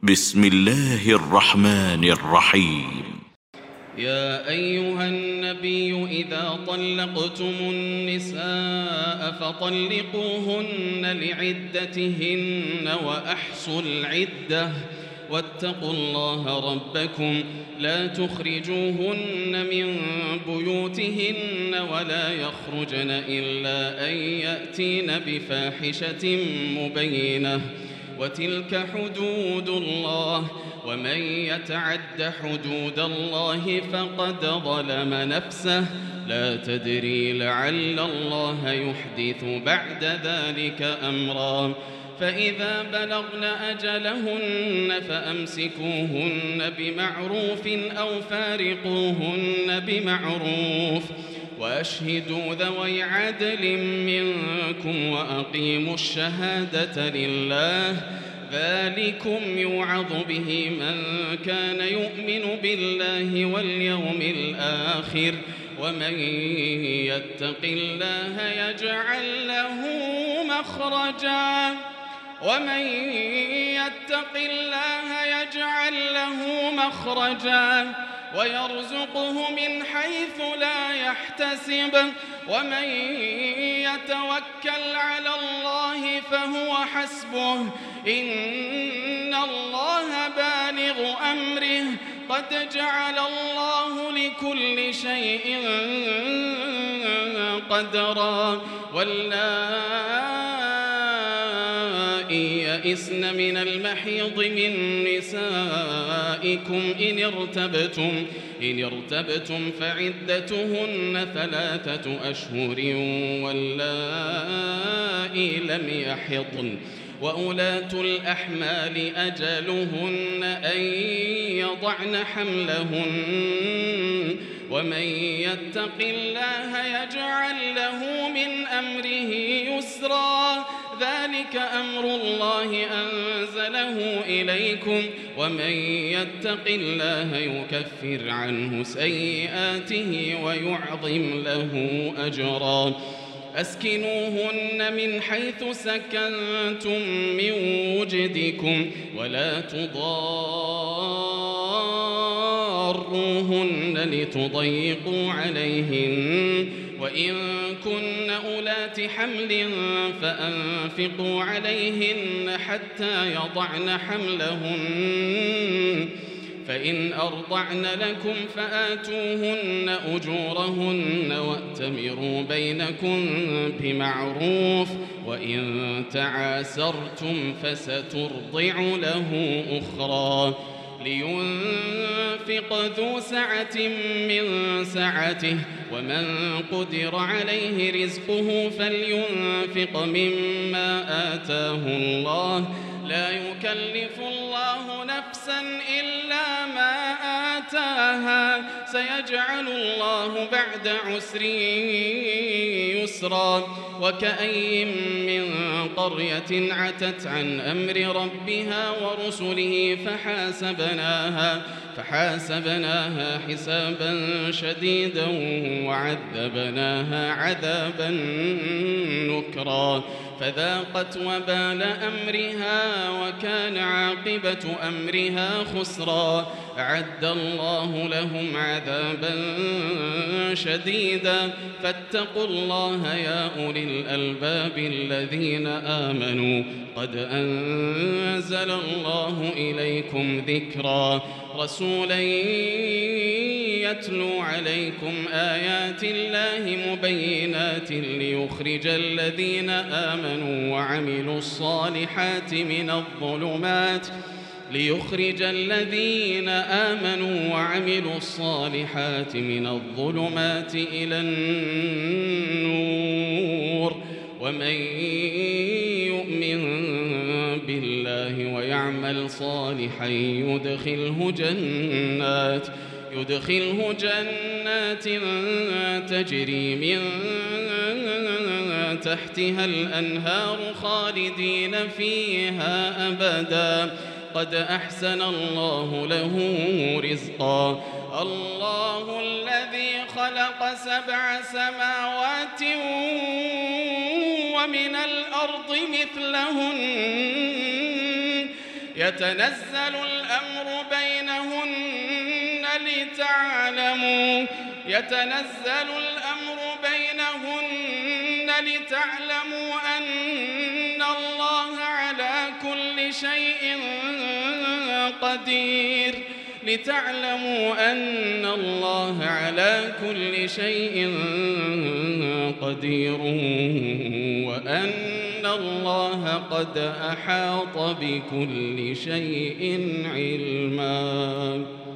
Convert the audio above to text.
بسم الله الرحمن الرحيم. يا أيها النبي إذا طلقتم النساء فطلقوهن لعدتهن وأحصوا العدة واتقوا الله ربكم لا تخرجوهن من بيوتهن ولا يخرجن إلا أن يأتين بفاحشة مبينة وتلك حدود الله ومن يتعد حدود الله فقد ظلم نفسه لا تدري لعل الله يحدث بعد ذلك أمرا فإذا بلغن أجلهن فأمسكوهن بمعروف أو فارقوهن بمعروف وأشهدوا ذوي عدل منكم وأقيموا الشهادة لله ذلكم يوعظ به من كان يؤمن بالله واليوم الآخر ومن يتق الله يجعل له مخرجا ويرزقه من حيث لا يحتسب ومن يتوكل على الله فهو حسبه إن الله بالغ أمره قد جعل الله لكل شيء قدرا واللائي يئسن من المحيض من نسائكم إن ارتبتم فعدتهن 3 أشهر واللائي لم يحضن وأولاة الأحمال أجلهن أن يضعن حملهن ومن يتق الله يجعل له من أمره يسرا ذلك أمر الله أنزله إليكم ومن يتق الله يكفر عنه سيئاته ويعظم له أجرا أسكنوهن من حيث سكنتم من وجدكم ولا تضاروهن لتضيقوا عليهن وإن كن أولات حمل فأنفقوا عليهن حتى يضعن حملهن فإن أرضعن لكم فآتوهن أجورهن وأتمروا بينكم بمعروف وإن تعاسرتم فسترضع له أخرى لينفق ذو سعة من سعته ومن قدر عليه رزقه فلينفق مما آتاه الله لا يكلف الله نفسا إلا ما آتاها سيجعل الله بعد عسر يسرا وكأي من قرية عتت عن أمر ربها ورسله فحاسبناها حسابا شديدا وعذبناها عذابا نكرا فذاقت وبال أمرها وكان عاقبة أمرها خسرا أعد الله لهم عذابا شديدا فاتقوا الله يا أولي الألباب الذين آمنوا قد أنزل الله إليكم ذكرا رسولا يتلو عليكم آيات الله مبينات ليخرج الذين آمنوا وعملوا الصالحات من الظلمات إلى النور ومن يؤمن بالله ويعمل صالحا يدخله جنات تجري من تحتها الأنهار خالدين فيها أبدا قد أحسن الله له رزقا الله الذي خلق 7 سماوات ومن الأرض مثلهن يتنزل الأمر بينهن لتعلموا أن الله على كل شيء قدير وأن الله قد أحاط بكل شيء علما.